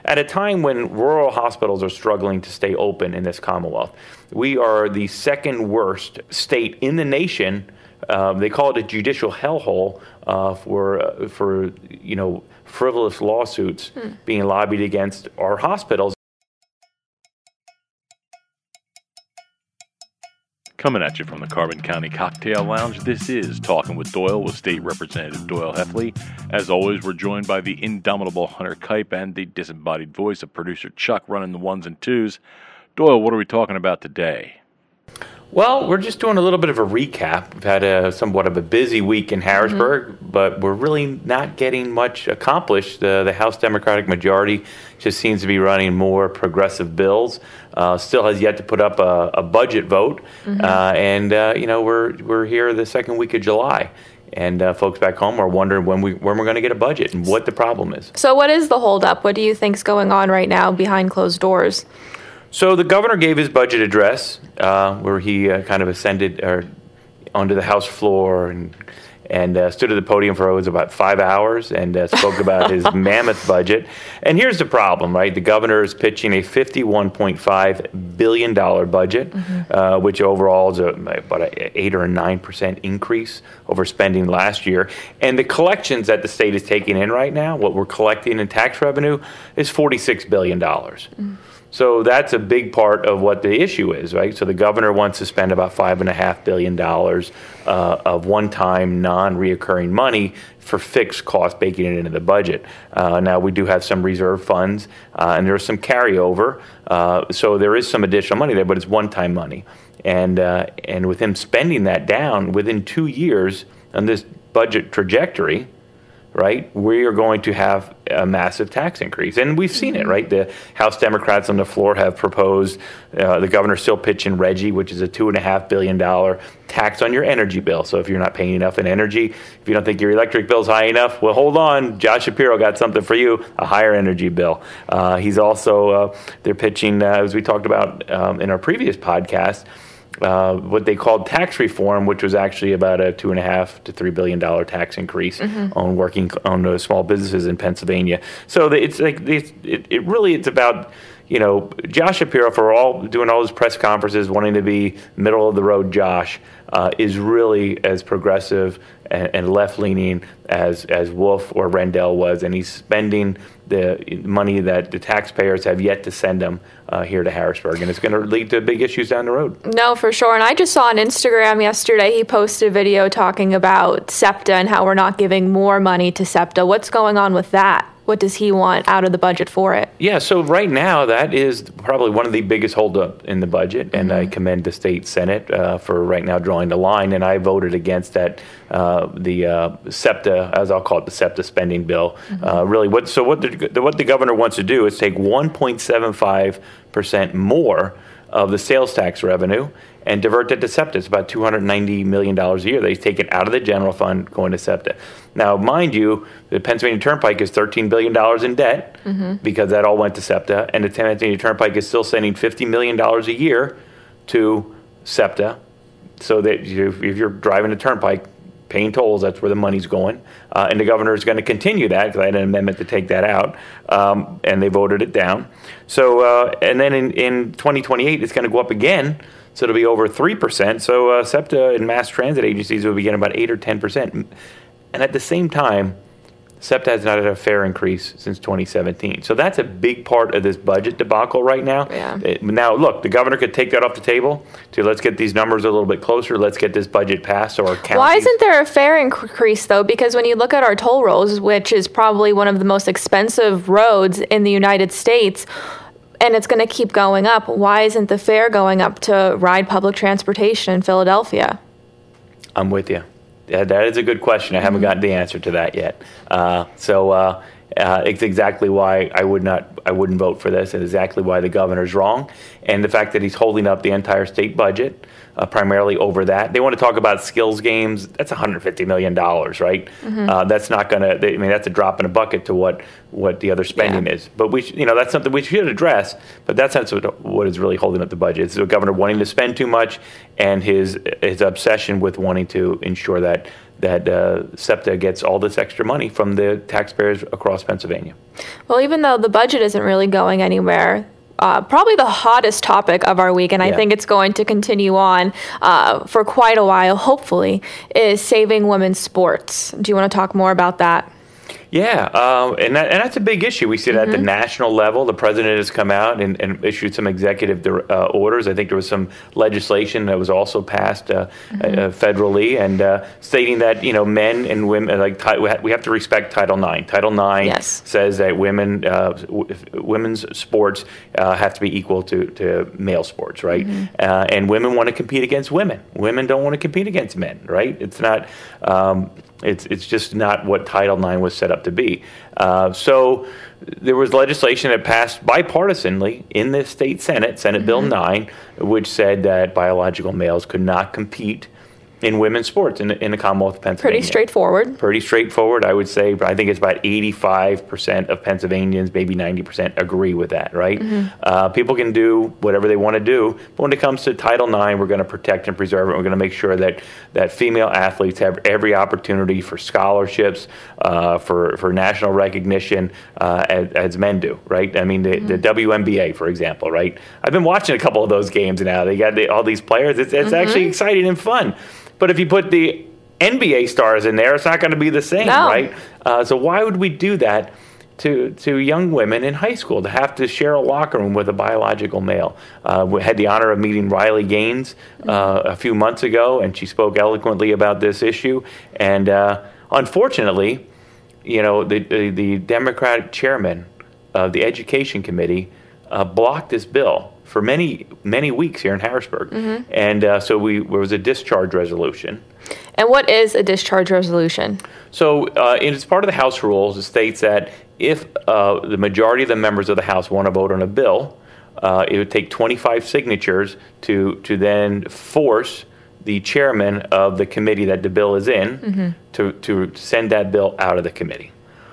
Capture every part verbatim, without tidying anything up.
at a time when rural hospitals are struggling to stay open in this Commonwealth. We are the second worst state in the nation. Um, they call it a judicial hellhole uh, for uh, for you know frivolous lawsuits hmm. being lobbied against our hospitals. Coming at you from the Carbon County Cocktail Lounge, this is Talking with Doyle with State Representative Doyle Heffley. As always, we're joined by the indomitable Hunter Kipe and the disembodied voice of producer Chuck running the ones and twos. Doyle, what are we talking about today? Well, we're just doing a little bit of a recap. We've had a somewhat of a busy week in Harrisburg, mm-hmm. but we're really not getting much accomplished. Uh, the House Democratic majority just seems to be running more progressive bills. Uh, still has yet to put up a, a budget vote, mm-hmm. uh, and uh, you know we're we're here the second week of July, and uh, folks back home are wondering when we when we're going to get a budget and what the problem is. So, what is the holdup? What do you think's going on right now behind closed doors? So the governor gave his budget address, uh, where he uh, kind of ascended or onto the House floor and and uh, stood at the podium for it was about five hours and uh, spoke about his mammoth budget. And here's the problem, right? The governor is pitching a fifty-one point five billion dollars budget, mm-hmm. uh, which overall is a, about an eight or a nine percent increase over spending last year. And the collections that the state is taking in right now, what we're collecting in tax revenue, is forty-six billion dollars. Mm-hmm. So that's a big part of what the issue is, right? So the governor wants to spend about five and a half billion dollars uh, of one-time, non-reoccurring money for fixed costs, baking it into the budget. Uh, now we do have some reserve funds, uh, and there's some carryover, uh, so there is some additional money there, but it's one-time money. And uh, and with him spending that down within two years on this budget trajectory, right, we are going to have a massive tax increase. And we've seen it, right? The House Democrats on the floor have proposed, uh, the governor's still pitching RGGI, which is a two point five billion dollars tax on your energy bill. So if you're not paying enough in energy, if you don't think your electric bill's high enough, well, hold on. Josh Shapiro got something for you, a higher energy bill. Uh, he's also, uh, they're pitching, uh, as we talked about um, in our previous podcast, Uh, what they called tax reform, which was actually about a two and a half to three billion dollar tax increase mm-hmm. on working on uh, small businesses in Pennsylvania. So the, it's like it's, it, it really it's about you know Josh Shapiro for all doing all his press conferences, wanting to be middle of the road. Josh uh, is really as progressive and, and left leaning as as Wolf or Rendell was, and he's spending the money that the taxpayers have yet to send them uh, here to Harrisburg, and it's going to lead to big issues down the road. No, for sure. And I just saw on Instagram yesterday, he posted a video talking about SEPTA and how we're not giving more money to SEPTA. What's going on with that? What does he want out of the budget for it? Yeah, so right now that is probably one of the biggest holdup in the budget, and mm-hmm. I commend the state Senate uh, for right now drawing the line, and I voted against that, uh, the uh, SEPTA, as I'll call it, the SEPTA spending bill. Mm-hmm. Uh, really, what so what the, what the governor wants to do is take one point seven five percent more of the sales tax revenue and divert it to SEPTA. It's about two hundred ninety million dollars a year. They take it out of the general fund, going to SEPTA. Now, mind you, the Pennsylvania Turnpike is thirteen billion dollars in debt mm-hmm. because that all went to SEPTA, and the Pennsylvania Turnpike is still sending fifty million dollars a year to SEPTA, so that you, if you're driving a turnpike, paying tolls, that's where the money's going. Uh, and the governor is going to continue that, because I had an amendment to take that out, um, and they voted it down. So, uh, and then in, in twenty twenty-eight, it's going to go up again, so it'll be over three percent. So uh, SEPTA and mass transit agencies will be getting about eight or ten percent. And at the same time, SEPTA has not had a fare increase since twenty seventeen. So that's a big part of this budget debacle right now. Yeah. It, now, look, the governor could take that off the table to let's get these numbers a little bit closer. Let's get this budget passed so our counties... Why isn't there a fare increase, though? Because when you look at our toll roads, which is probably one of the most expensive roads in the United States, and it's going to keep going up, why isn't the fare going up to ride public transportation in Philadelphia? I'm with you. Yeah, that is a good question. I haven't gotten the answer to that yet. Uh, so uh, uh, it's exactly why I would not, I wouldn't vote for this, and exactly why the governor's wrong, and the fact that he's holding up the entire state budget uh, primarily over that. They want to talk about skills games. That's one hundred fifty million dollars, right? Mm-hmm. Uh, that's not going to. I mean, that's a drop in a bucket to what what the other spending yeah. is. But we, you know, that's something we should address. But that's not what, what is really holding up the budget. It's the governor wanting to spend too much, and his his obsession with wanting to ensure that that uh, SEPTA gets all this extra money from the taxpayers across Pennsylvania. Well, even though the budget isn't really going anywhere, Uh, probably the hottest topic of our week, and I Yeah. think it's going to continue on uh, for quite a while, hopefully, is saving women's sports. Do you want to talk more about that? Yeah, uh, and, that, and that's a big issue. We see that Mm-hmm. at the national level. The president has come out and, and issued some executive uh, orders. I think there was some legislation that was also passed uh, Mm-hmm. uh, federally, and uh, stating that you know men and women like ti- we ha- we have to respect Title nine. Title nine Yes. says that women uh, w- women's sports uh, have to be equal to, to male sports, right? Mm-hmm. Uh, and women want to compete against women. Women don't want to compete against men, right? It's not. Um, It's it's just not what Title nine was set up to be. Uh, so there was legislation that passed bipartisanly in the state Senate, Senate Bill nine, which said that biological males could not compete in women's sports in the, in the Commonwealth of Pennsylvania. Pretty straightforward. Pretty straightforward, I would say. But I think it's about eighty-five percent of Pennsylvanians, maybe ninety percent, agree with that, right? Uh, people can do whatever they want to do. But when it comes to Title nine, we're going to protect and preserve it. We're going to make sure that, that female athletes have every opportunity for scholarships, uh, for, for national recognition, uh, as, as men do, right? I mean, the, the W N B A, for example, right? I've been watching a couple of those games now. They got the, all these players. It's, it's actually exciting and fun. But if you put the N B A stars in there, it's not going to be the same, No. right? Uh, so why would we do that to to young women in high school, to have to share a locker room with a biological male? Uh, we had the honor of meeting Riley Gaines uh, a few months ago, and she spoke eloquently about this issue. And uh, unfortunately, you know, the, the, the Democratic chairman of the Education Committee uh, blocked this bill for many, many weeks here in Harrisburg. And uh, so we there was a discharge resolution. And what is a discharge resolution? So uh, it's part of the House rules. It states that if uh, the majority of the members of the House want to vote on a bill, uh, it would take twenty-five signatures to, to then force the chairman of the committee that the bill is in to, to send that bill out of the committee.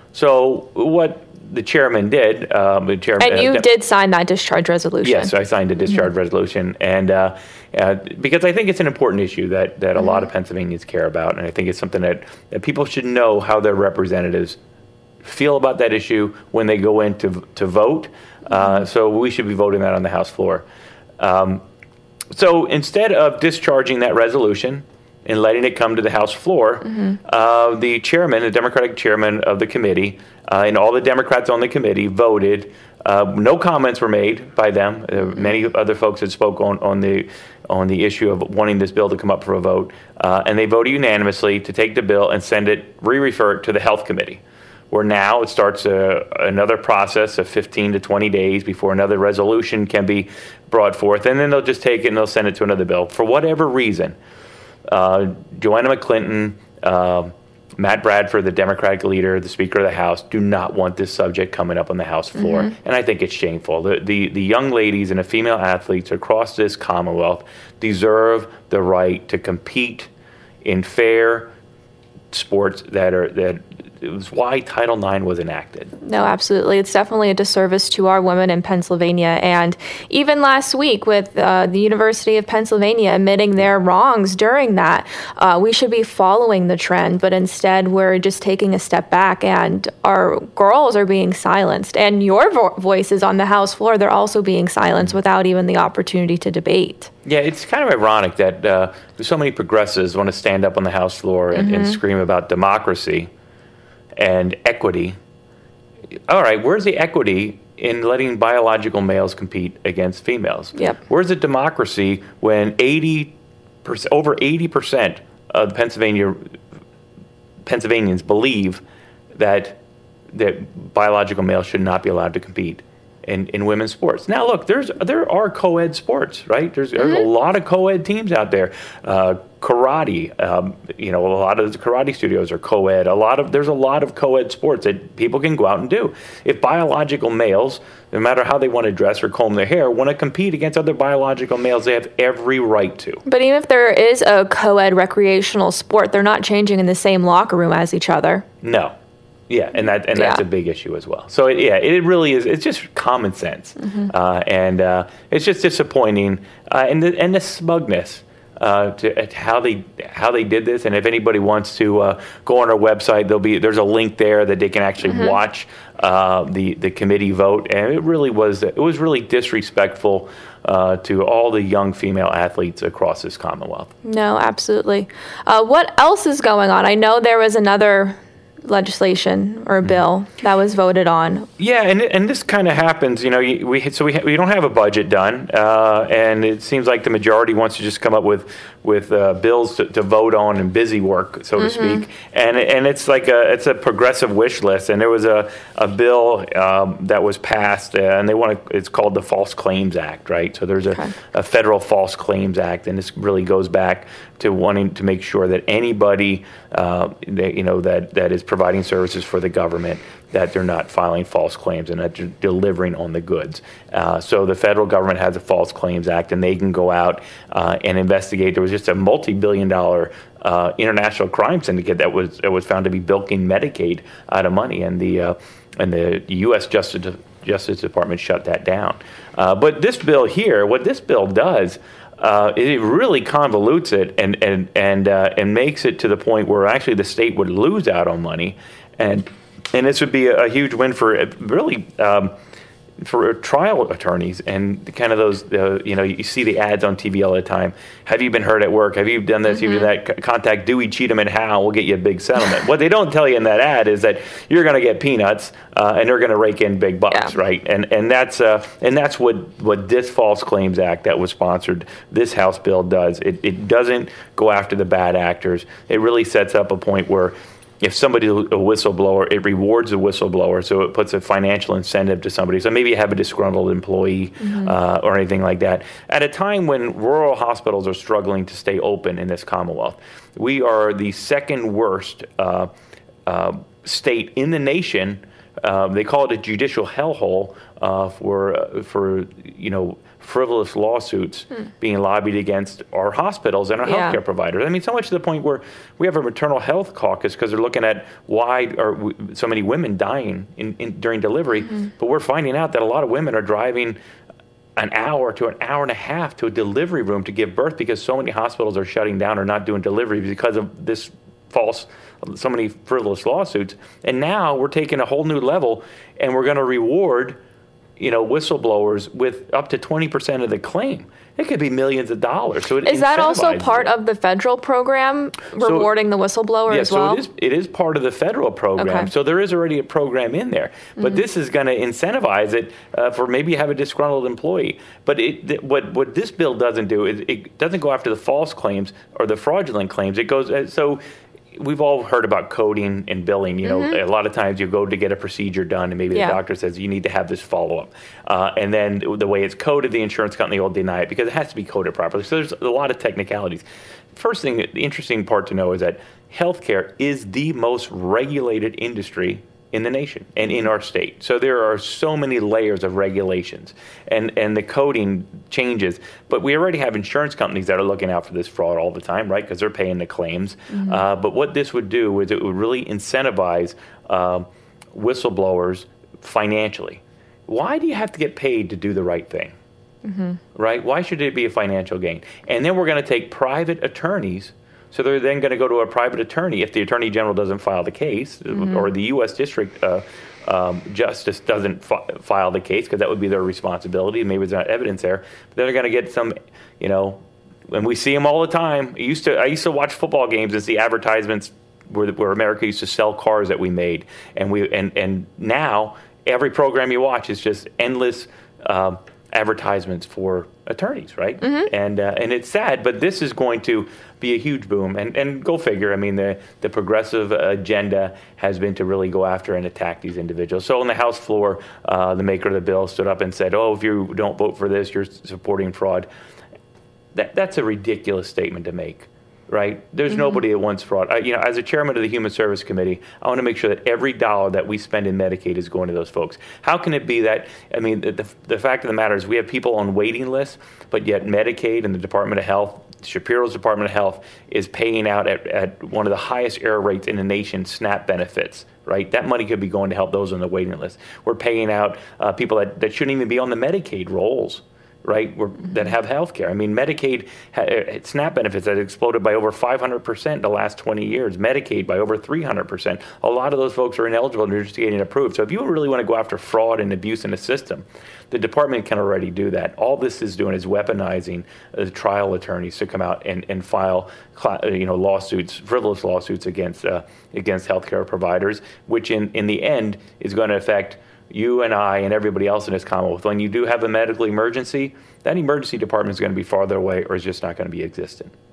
So what the chairman did, um, the chairman, And you uh, did sign that discharge resolution. Yes, I signed a discharge resolution, and uh, uh, because I think it's an important issue that, that a lot of Pennsylvanians care about, and I think it's something that, that people should know how their representatives feel about that issue when they go in to, to vote. Uh, so we should be voting that on the House floor. Um, so instead of discharging that resolution and letting it come to the House floor, uh, the chairman, the Democratic chairman of the committee, uh, and all the Democrats on the committee voted. Uh, no comments were made by them. Uh, many other folks had spoke on, on the on the issue of wanting this bill to come up for a vote, uh, and they voted unanimously to take the bill and send it, re-refer it to the Health Committee, where now it starts a, another process of fifteen to twenty days before another resolution can be brought forth, and then they'll just take it and they'll send it to another bill. For whatever reason, uh, Joanna McClinton, uh, Matt Bradford, the Democratic leader, the Speaker of the House, do not want this subject coming up on the House floor, and I think it's shameful. The, the the young ladies and the female athletes across this Commonwealth deserve the right to compete in fair sports that are that. It was why Title nine was enacted. No, absolutely. It's definitely a disservice to our women in Pennsylvania. And even last week with uh, the University of Pennsylvania admitting their wrongs during that, uh, we should be following the trend. But instead, we're just taking a step back and our girls are being silenced. And your vo- voices on the House floor, they're also being silenced without even the opportunity to debate. Yeah, it's kind of ironic that uh, so many progressives want to stand up on the House floor and, and scream about democracy and equity. All right, where's the equity in letting biological males compete against females? Yep. Where's the democracy when eighty percent, over eighty percent of Pennsylvania Pennsylvanians believe that that biological males should not be allowed to compete in, in women's sports? Now, look, there's there are co-ed sports, right? There's, there's a lot of co-ed teams out there. Uh, karate, um, you know, a lot of the karate studios are co-ed. A lot of there's a lot of co-ed sports that people can go out and do. If biological males, no matter how they want to dress or comb their hair, want to compete against other biological males, they have every right to. But even if there is a co-ed recreational sport, they're not changing in the same locker room as each other. No. Yeah, and that and that's Yeah. a big issue as well. So it, yeah, it really is. It's just common sense, uh, and uh, it's just disappointing. Uh, and the and the smugness uh, to at how they how they did this. And if anybody wants to uh, go on our website, there'll be there's a link there that they can actually mm-hmm. watch uh, the the committee vote. And it really was it was really disrespectful uh, to all the young female athletes across this Commonwealth. No, absolutely. Uh, what else is going on? I know there was another legislation or a bill that was voted on. Yeah, and and this kind of happens, you know. We so we we don't have a budget done, uh, and it seems like the majority wants to just come up with with uh, bills to, to vote on and busy work, so to mm-hmm. speak. And and it's like a it's a progressive wish list. And there was a a bill um, that was passed, uh, and they want to. It's called the False Claims Act, right? So there's a, okay. a federal False Claims Act, and this really goes back to wanting to make sure that anybody, uh, that, you know, that that is providing services for the government, that they're not filing false claims and that they're delivering on the goods. Uh, so the federal government has a False Claims Act, and they can go out uh, and investigate. There was just a multi-billion dollar uh, international crime syndicate that was that was found to be bilking Medicaid out of money, and the uh, and the U S Justice Justice Department shut that down. Uh, but this bill here, what this bill does, Uh, it really convolutes it and and and uh, and makes it to the point where actually the state would lose out on money, and and this would be a, a huge win for really um, for trial attorneys and kind of those uh, you know you see the ads on T V all the time. Have you been hurt at work? Have you done this? Mm-hmm. Have you done that? Contact Dewey, Cheatham, and Howe. We'll get you a big settlement. What they don't tell you in that ad is that you're going to get peanuts uh, and they're going to rake in big bucks, yeah. right? And and that's uh, and that's what, what this False Claims Act that was sponsored, this House bill does. It it doesn't go after the bad actors. It really sets up a point where if somebody's a whistleblower, it rewards the whistleblower, so it puts a financial incentive to somebody. So maybe you have a disgruntled employee mm-hmm. uh, or anything like that. At a time when rural hospitals are struggling to stay open in this Commonwealth, we are the second worst uh, uh, state in the nation. Uh, they call it a judicial hellhole uh, for uh, for you know. frivolous lawsuits hmm. being lobbied against our hospitals and our yeah. healthcare providers. I mean, so much to the point where we have a maternal health caucus because they're looking at why are w- so many women dying in, in, during delivery. Mm-hmm. But we're finding out that a lot of women are driving an hour to an hour and a half to a delivery room to give birth because so many hospitals are shutting down or not doing delivery because of this false, so many frivolous lawsuits. And now we're taking a whole new level and we're going to reward you know, whistleblowers with up to twenty percent of the claim. It could be millions of dollars. So it is that also part it. of the federal program, rewarding so, the whistleblower yeah, as well? So it is, it is part of the federal program. Okay. So there is already a program in there. But mm-hmm. this is going to incentivize it uh, for maybe you have a disgruntled employee. But it, th- what, what this bill doesn't do is it doesn't go after the false claims or the fraudulent claims. It goes, uh, so... We've all heard about coding and billing. You know, mm-hmm. a lot of times you go to get a procedure done, and maybe yeah. the doctor says you need to have this follow-up. Uh, and then the way it's coded, the insurance company will deny it because it has to be coded properly. So there's a lot of technicalities. First thing, the interesting part to know is that healthcare is the most regulated industry in the nation and in our state. So there are so many layers of regulations and, and the coding changes. But we already have insurance companies that are looking out for this fraud all the time, right? Because they're paying the claims. Mm-hmm. Uh, but what this would do is it would really incentivize uh, whistleblowers financially. Why do you have to get paid to do the right thing? Mm-hmm. Right? Why should it be a financial gain? And then we're going to take private attorneys. So they're then going to go to a private attorney if the attorney general doesn't file the case, mm-hmm. or the U S district uh, um, justice doesn't fi- file the case because that would be their responsibility. Maybe there's not evidence there, but they're going to get some, you know, and we see them all the time. I used to I used to watch football games and see advertisements where where America used to sell cars that we made, and we and and now every program you watch is just endless. Uh, advertisements for attorneys, right? Mm-hmm. And uh, and it's sad, but this is going to be a huge boom. And and go figure. I mean, the the progressive agenda has been to really go after and attack these individuals. So on the House floor, uh, the maker of the bill stood up and said, "Oh, if you don't vote for this, you're supporting fraud." That that's a ridiculous statement to make. Right? There's mm-hmm. nobody that wants fraud. I, you know, as a chairman of the Human Service Committee, I want to make sure that every dollar that we spend in Medicaid is going to those folks. How can it be that, I mean, the, the, the fact of the matter is we have people on waiting lists, but yet Medicaid and the Department of Health, Shapiro's Department of Health, is paying out at, at one of the highest error rates in the nation, SNAP benefits. Right? That money could be going to help those on the waiting list. We're paying out uh, people that, that shouldn't even be on the Medicaid rolls. right, We're, that have health care. I mean, Medicaid, ha- SNAP benefits have exploded by over five hundred percent in the last twenty years. Medicaid by over three hundred percent. A lot of those folks are ineligible and they're just getting approved. So if you really want to go after fraud and abuse in the system, the department can already do that. All this is doing is weaponizing uh, trial attorneys to come out and, and file you know, lawsuits, frivolous lawsuits against uh, against healthcare providers, which in, in the end is going to affect you and I and everybody else in this Commonwealth. When you do have a medical emergency, that emergency department is going to be farther away or is just not going to be existent.